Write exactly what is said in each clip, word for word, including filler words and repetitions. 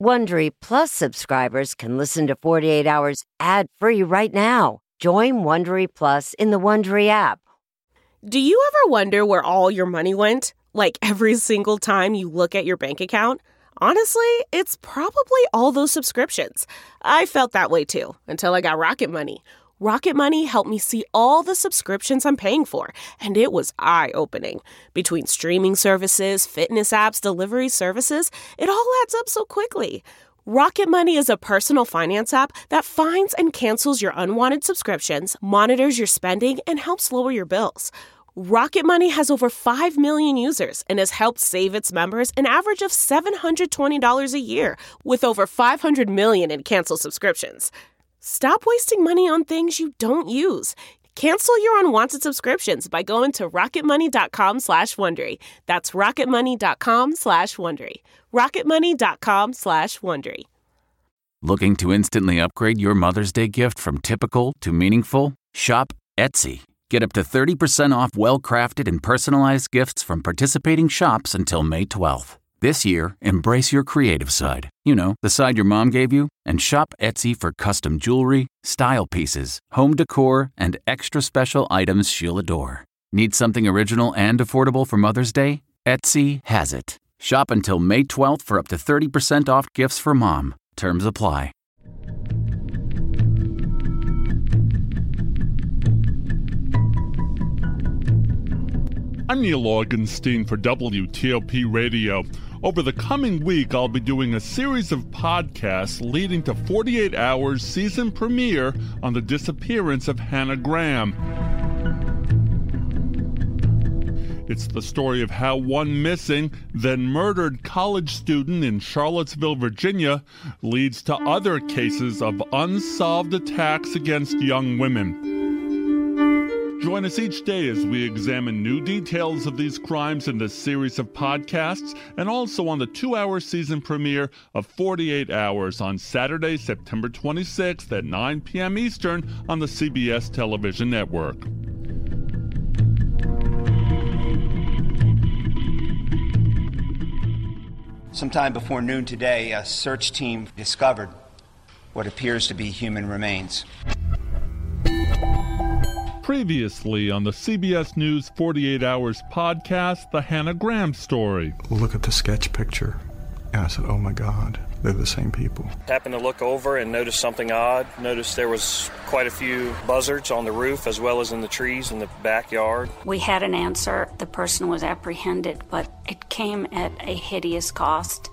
Wondery Plus subscribers can listen to forty-eight hours ad-free right now. Join Wondery Plus in the Wondery app. Do you ever wonder where all your money went? Like every single time you look at your bank account? Honestly, it's probably all those subscriptions. I felt that way too, until I got Rocket Money. Rocket Money helped me see all the subscriptions I'm paying for, and it was eye-opening. Between streaming services, fitness apps, delivery services, it all adds up so quickly. Rocket Money is a personal finance app that finds and cancels your unwanted subscriptions, monitors your spending, and helps lower your bills. Rocket Money has over five million users and has helped save its members an average of seven hundred twenty dollars a year, with over five hundred million in canceled subscriptions. Stop wasting money on things you don't use. Cancel your unwanted subscriptions by going to rocketmoney.com slash Wondery. That's rocketmoney.com slash Wondery. rocketmoney.com slash Wondery. Looking to instantly upgrade your Mother's Day gift from typical to meaningful? Shop Etsy. Get up to thirty percent off well-crafted and personalized gifts from participating shops until May twelfth. This year, embrace your creative side. You know, the side your mom gave you. And shop Etsy for custom jewelry, style pieces, home decor, and extra special items she'll adore. Need something original and affordable for Mother's Day? Etsy has it. Shop until May twelfth for up to thirty percent off gifts for mom. Terms apply. I'm Neil Augenstein for W T O P Radio. Over the coming week, I'll be doing a series of podcasts leading to forty-eight hours season premiere on the disappearance of Hannah Graham. It's the story of how one missing, then murdered college student in Charlottesville, Virginia, leads to other cases of unsolved attacks against young women. Join us each day as we examine new details of these crimes in this series of podcasts, and also on the two-hour season premiere of forty-eight hours on Saturday, September twenty-sixth at nine p.m. Eastern on the C B S television network. Sometime before noon today, a search team discovered what appears to be human remains. Previously on the C B S News forty-eight hours podcast, the Hannah Graham story. Look at the sketch picture. And I said, oh my God, they're the same people. Happened to look over and notice something odd. Noticed there was quite a few buzzards on the roof as well as in the trees in the backyard. We had an answer. The person was apprehended, but it came at a hideous cost.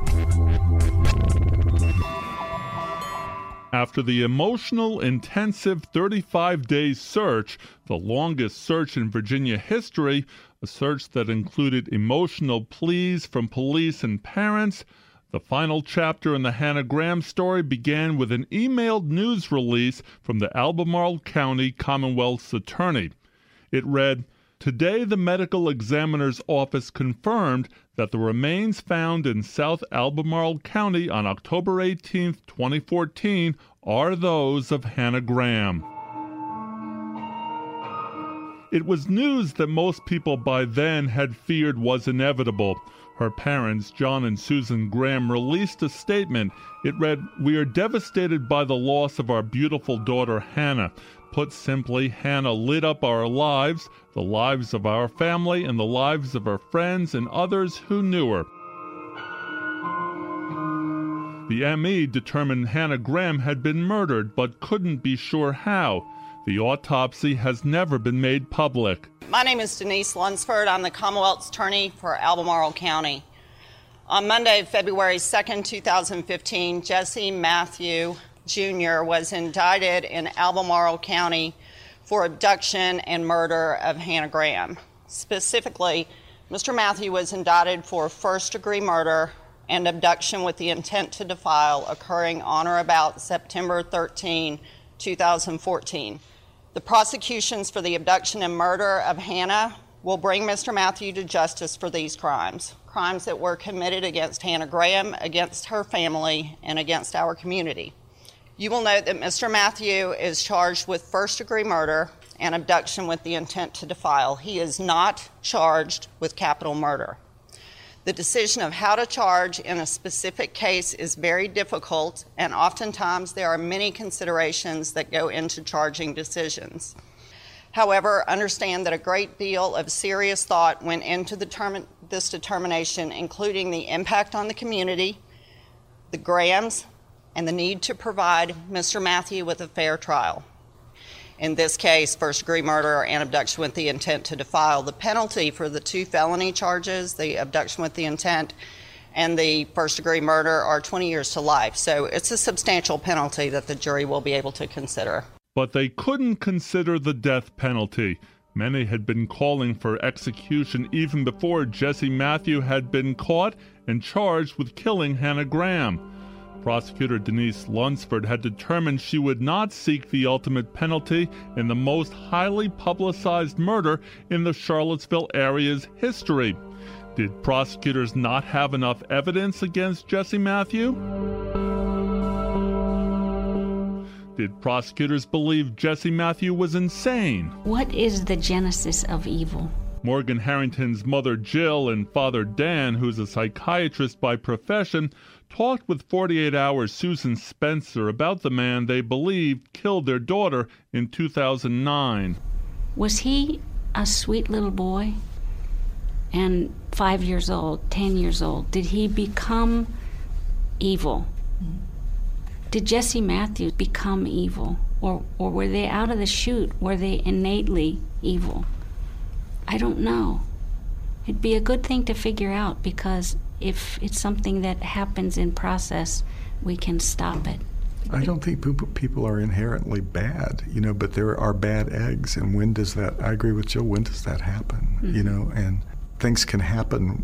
After the emotional, intensive thirty-five day search, the longest search in Virginia history, a search that included emotional pleas from police and parents, the final chapter in the Hannah Graham story began with an emailed news release from the Albemarle County Commonwealth's attorney. It read, "Today the medical examiner's office confirmed that the remains found in South Albemarle County on October eighteenth, twenty fourteen are those of Hannah Graham." It was news that most people by then had feared was inevitable. Her parents, John and Susan Graham, released a statement. It read, "We are devastated by the loss of our beautiful daughter Hannah. Put simply, Hannah lit up our lives, the lives of our family, and the lives of our friends and others who knew her." The M E determined Hannah Graham had been murdered, but couldn't be sure how. The autopsy has never been made public. My name is Denise Lunsford. I'm the Commonwealth's attorney for Albemarle County. On Monday, February second, two thousand fifteen, Jesse Matthew Junior was indicted in Albemarle County for abduction and murder of Hannah Graham. Specifically, Mister Matthew was indicted for first-degree murder and abduction with the intent to defile occurring on or about September thirteenth, two thousand fourteen. The prosecutions for the abduction and murder of Hannah will bring Mister Matthew to justice for these crimes, crimes that were committed against Hannah Graham, against her family, and against our community. You will note that Mister Matthew is charged with first-degree murder and abduction with the intent to defile. He is not charged with capital murder. The decision of how to charge in a specific case is very difficult, and oftentimes there are many considerations that go into charging decisions. However, understand that a great deal of serious thought went into the term- this determination, including the impact on the community, the Grahams, and the need to provide Mister Matthew with a fair trial. In this case, first-degree murder and abduction with the intent to defile. The penalty for the two felony charges, the abduction with the intent and the first-degree murder, are twenty years to life. So it's a substantial penalty that the jury will be able to consider. But they couldn't consider the death penalty. Many had been calling for execution even before Jesse Matthew had been caught and charged with killing Hannah Graham. Prosecutor Denise Lunsford had determined she would not seek the ultimate penalty in the most highly publicized murder in the Charlottesville area's history. Did prosecutors not have enough evidence against Jesse Matthew? Did prosecutors believe Jesse Matthew was insane? What is the genesis of evil? Morgan Harrington's mother Jill and father Dan, who's a psychiatrist by profession, talked with forty-eight hour's Susan Spencer about the man they believed killed their daughter in two thousand nine. Was he a sweet little boy? And five years old, ten years old, did he become evil? Did Jesse Matthews become evil? Or, or were they out of the chute? Were they innately evil? I don't know. It'd be a good thing to figure out, because if it's something that happens in process, we can stop it. I don't think people are inherently bad, you know, but there are bad eggs. And when does that, I agree with Jill, when does that happen? Mm-hmm. You know, and things can happen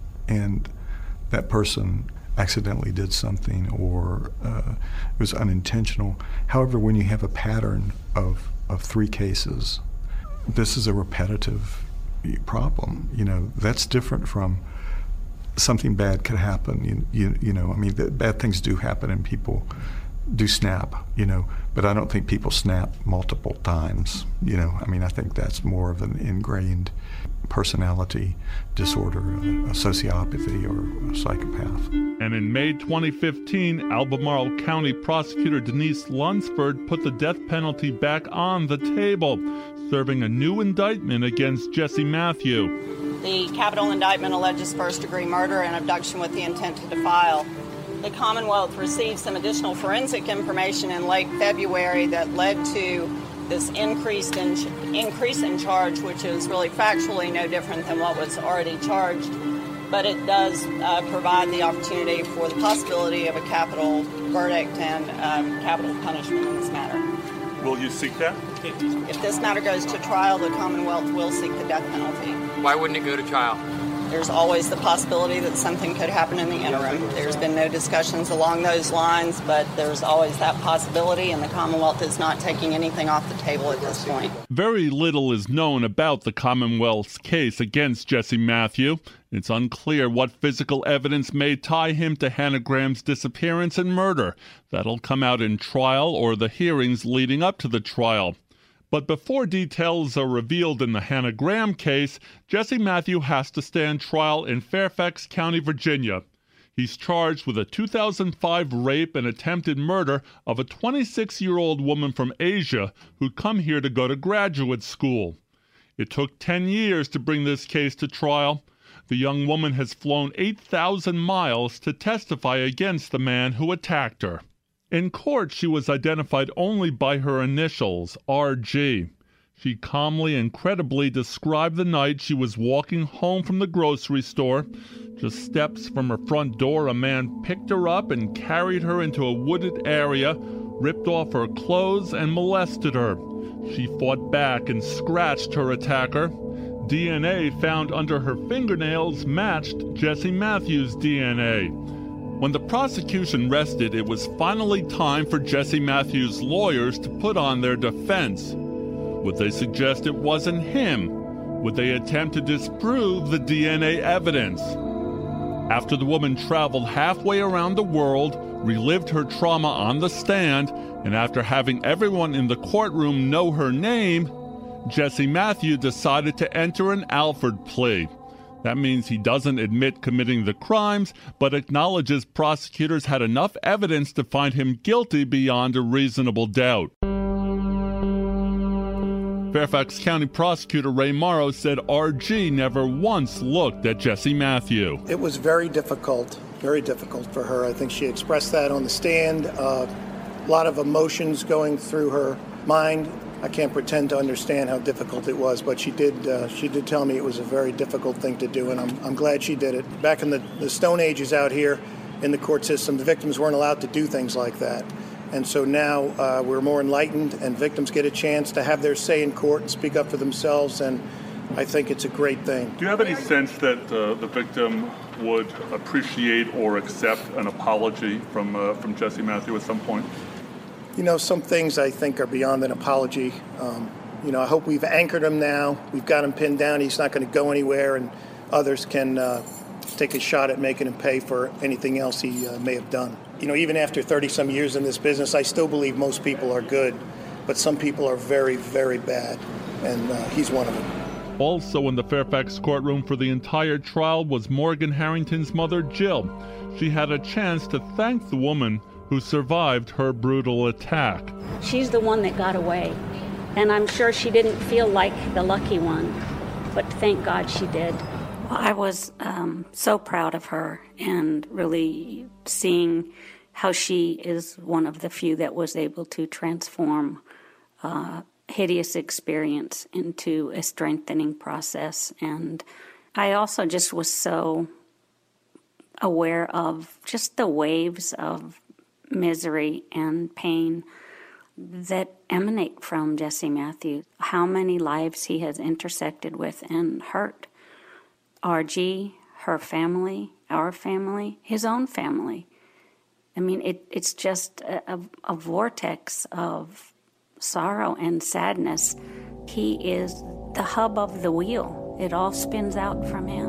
and that person accidentally did something or uh, it was unintentional. However, when you have a pattern of, of three cases, this is a repetitive problem. You know, that's different from something bad could happen. You, you, you know, I mean, the, bad things do happen and people do snap, you know, but I don't think people snap multiple times. You know, I mean, I think that's more of an ingrained personality disorder, a, a sociopathy or a psychopath. And in May twenty fifteen, Albemarle County Prosecutor Denise Lunsford put the death penalty back on the table, serving a new indictment against Jesse Matthew. The capital indictment alleges first-degree murder and abduction with the intent to defile. The Commonwealth received some additional forensic information in late February that led to this increased in, increase in charge, which is really factually no different than what was already charged. But it does uh, provide the opportunity for the possibility of a capital verdict and um, capital punishment in this matter. Will you seek that? If this matter goes to trial, the Commonwealth will seek the death penalty. Why wouldn't it go to trial? There's always the possibility that something could happen in the interim. There's been no discussions along those lines, but there's always that possibility, and the Commonwealth is not taking anything off the table at this point. Very little is known about the Commonwealth's case against Jesse Matthew. It's unclear what physical evidence may tie him to Hannah Graham's disappearance and murder. That'll come out in trial or the hearings leading up to the trial. But before details are revealed in the Hannah Graham case, Jesse Matthew has to stand trial in Fairfax County, Virginia. He's charged with a two thousand five rape and attempted murder of a twenty-six-year-old woman from Asia who'd come here to go to graduate school. It took ten years to bring this case to trial. The young woman has flown eight thousand miles to testify against the man who attacked her. In court, she was identified only by her initials, R G. She calmly and credibly described the night she was walking home from the grocery store. Just steps from her front door, a man picked her up and carried her into a wooded area, ripped off her clothes, and molested her. She fought back and scratched her attacker. D N A found under her fingernails matched Jesse Matthews' D N A. When the prosecution rested, it was finally time for Jesse Matthews' lawyers to put on their defense. Would they suggest it wasn't him? Would they attempt to disprove the D N A evidence? After the woman traveled halfway around the world, relived her trauma on the stand, and after having everyone in the courtroom know her name, Jesse Matthew decided to enter an Alford plea. That means he doesn't admit committing the crimes, but acknowledges prosecutors had enough evidence to find him guilty beyond a reasonable doubt. Fairfax County Prosecutor Ray Morrow said R G never once looked at Jesse Matthew. It was very difficult, very difficult for her. I think she expressed that on the stand. Uh, a lot of emotions going through her mind. I can't pretend to understand how difficult it was, but she did uh, she did tell me it was a very difficult thing to do, and I'm, I'm glad she did it. Back in the, the Stone Ages out here in the court system, the victims weren't allowed to do things like that. And so now uh, we're more enlightened, and victims get a chance to have their say in court and speak up for themselves, and I think it's a great thing. Do you have any sense that uh, the victim would appreciate or accept an apology from uh, from Jesse Matthew at some point? You know, some things I think are beyond an apology. Um, you know, I hope we've anchored him now. We've got him pinned down. He's not going to go anywhere, and others can uh, take a shot at making him pay for anything else he uh, may have done. You know, even after thirty-some years in this business, I still believe most people are good, but some people are very, very bad, and uh, he's one of them. Also in the Fairfax courtroom for the entire trial was Morgan Harrington's mother, Jill. She had a chance to thank the woman who survived her brutal attack. She's the one that got away, and I'm sure she didn't feel like the lucky one, but thank God she did. Well, I was um, so proud of her, and really seeing how she is one of the few that was able to transform a hideous experience into a strengthening process. And I also just was so aware of just the waves of misery and pain that emanate from Jesse Matthews, how many lives he has intersected with and hurt. R G, her family, our family, his own family. I mean, it, it's just a, a, a vortex of sorrow and sadness. He is the hub of the wheel. It all spins out from him.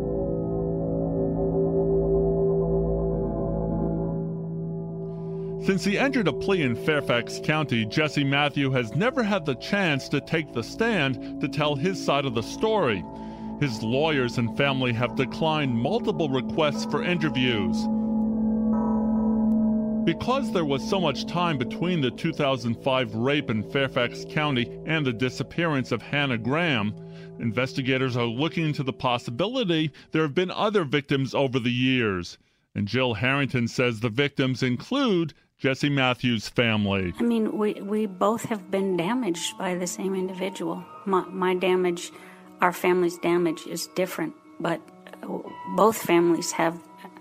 Since he entered a plea in Fairfax County, Jesse Matthew has never had the chance to take the stand to tell his side of the story. His lawyers and family have declined multiple requests for interviews. Because there was so much time between the two thousand five rape in Fairfax County and the disappearance of Hannah Graham, investigators are looking into the possibility there have been other victims over the years. And Jill Harrington says the victims include Jesse Matthews' family. I mean, we, we both have been damaged by the same individual. My, my damage, our family's damage is different, but both families have,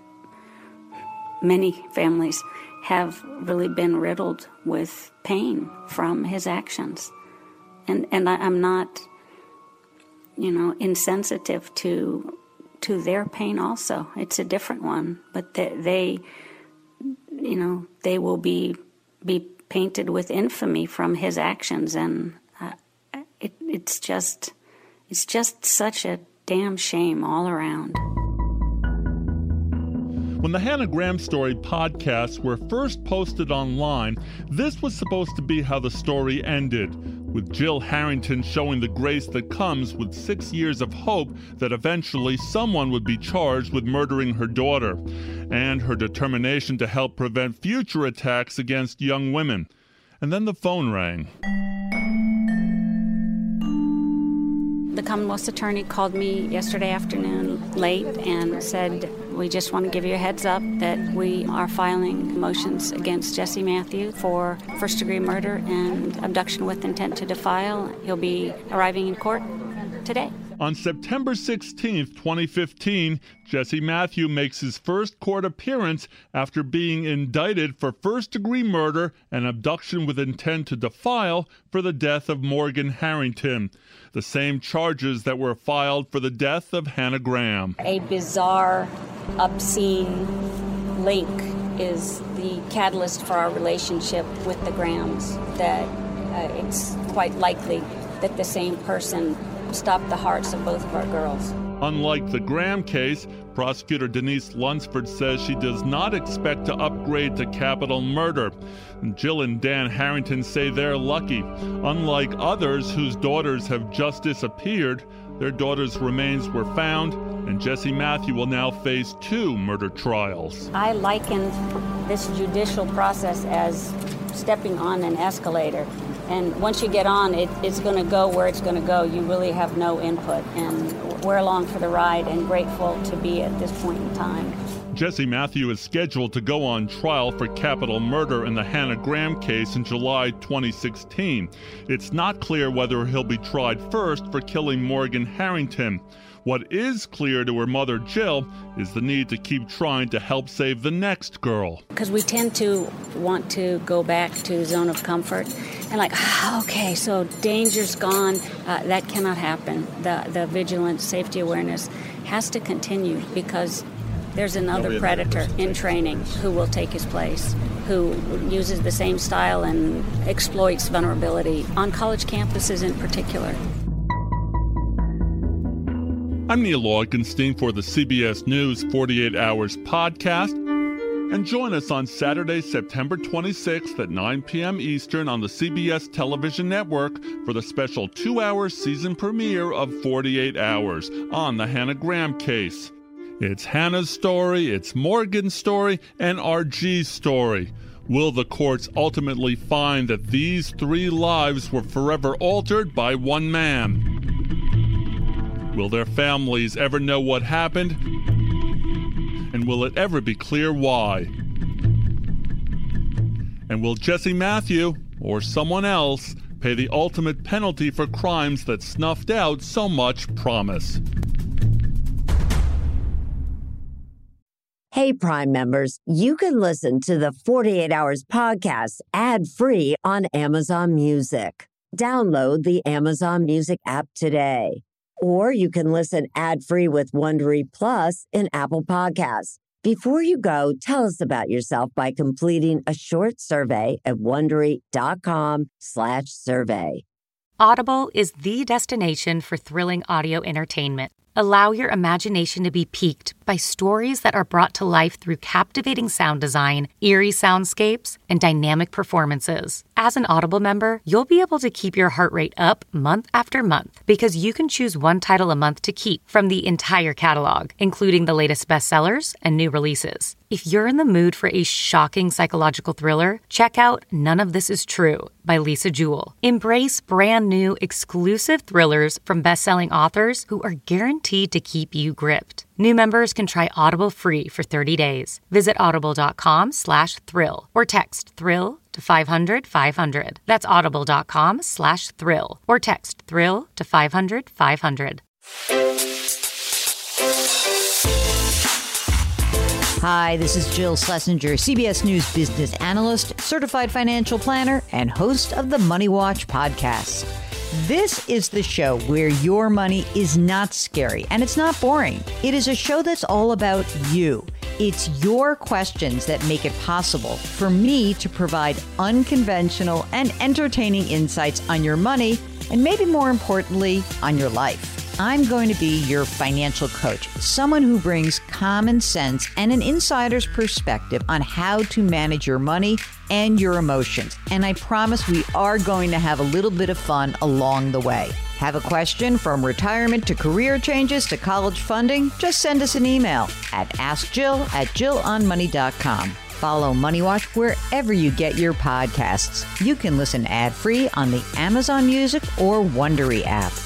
many families have really been riddled with pain from his actions. And and I, I'm not, you know, insensitive to to their pain also. It's a different one, but they, they you know, they will be be painted with infamy from his actions, and uh, it, it's just it's just such a damn shame all around. When the Hannah Graham Story podcasts were first posted online, this was supposed to be how the story ended, with Jill Harrington showing the grace that comes with six years of hope that eventually someone would be charged with murdering her daughter, and her determination to help prevent future attacks against young women. And then the phone rang. The Commonwealth's attorney called me yesterday afternoon late and said, we just want to give you a heads up that we are filing motions against Jesse Matthews for first-degree murder and abduction with intent to defile. He'll be arriving in court today. On September sixteenth, twenty fifteen, Jesse Matthews makes his first court appearance after being indicted for first-degree murder and abduction with intent to defile for the death of Morgan Harrington, the same charges that were filed for the death of Hannah Graham. A bizarre, obscene link is the catalyst for our relationship with the Grahams, that uh, it's quite likely that the same person stopped the hearts of both of our girls. Unlike the Graham case, prosecutor Denise Lunsford says she does not expect to upgrade to capital murder. And Jill and Dan Harrington say they're lucky. Unlike others whose daughters have just disappeared, Their daughter's remains were found, and Jesse Matthew will now face two murder trials. I liken this judicial process as stepping on an escalator. And once you get on, it, it's going to go where it's going to go. You really have no input. And we're along for the ride and grateful to be at this point in time. Jesse Matthew is scheduled to go on trial for capital murder in the Hannah Graham case in July twenty sixteen. It's not clear whether he'll be tried first for killing Morgan Harrington. What is clear to her mother, Jill, is the need to keep trying to help save the next girl. Because we tend to want to go back to zone of comfort and like, ah, okay, so danger's gone. Uh, that cannot happen. The, the vigilant safety awareness has to continue because there's another predator in training who will take his place, who uses the same style and exploits vulnerability on college campuses in particular. I'm Neil Augenstein for the C B S News forty-eight hours podcast. And join us on Saturday, September twenty-sixth at nine p.m. Eastern on the C B S Television Network for the special two-hour season premiere of forty-eight hours on the Hannah Graham case. It's Hannah's story, it's Morgan's story, and R G's story. Will the courts ultimately find that these three lives were forever altered by one man? Will their families ever know what happened? And will it ever be clear why? And will Jesse Matthew, or someone else, pay the ultimate penalty for crimes that snuffed out so much promise? Hey, Prime members, you can listen to the forty-eight hours podcast ad-free on Amazon Music. Download the Amazon Music app today. Or you can listen ad-free with Wondery Plus in Apple Podcasts. Before you go, tell us about yourself by completing a short survey at Wondery.com slash survey. Audible is the destination for thrilling audio entertainment. Allow your imagination to be piqued by stories that are brought to life through captivating sound design, eerie soundscapes, and dynamic performances. As an Audible member, you'll be able to keep your heart rate up month after month because you can choose one title a month to keep from the entire catalog, including the latest bestsellers and new releases. If you're in the mood for a shocking psychological thriller, check out None of This Is True by Lisa Jewell. Embrace brand new exclusive thrillers from best-selling authors who are guaranteed to keep you gripped. New members can try Audible free for thirty days. Visit audible.com slash thrill or text thrill to five hundred five hundred. That's audible.com slash thrill or text thrill to five hundred five hundred. Hi, this is Jill Schlesinger, C B S News business analyst, certified financial planner, and host of the Money Watch podcast. This is the show where your money is not scary and it's not boring. It is a show that's all about you. It's your questions that make it possible for me to provide unconventional and entertaining insights on your money and maybe more importantly, on your life. I'm going to be your financial coach, someone who brings common sense and an insider's perspective on how to manage your money and your emotions. And I promise we are going to have a little bit of fun along the way. Have a question from retirement to career changes to college funding? Just send us an email at askjill at jill on money dot com. Follow Money Watch wherever you get your podcasts. You can listen ad-free on the Amazon Music or Wondery app.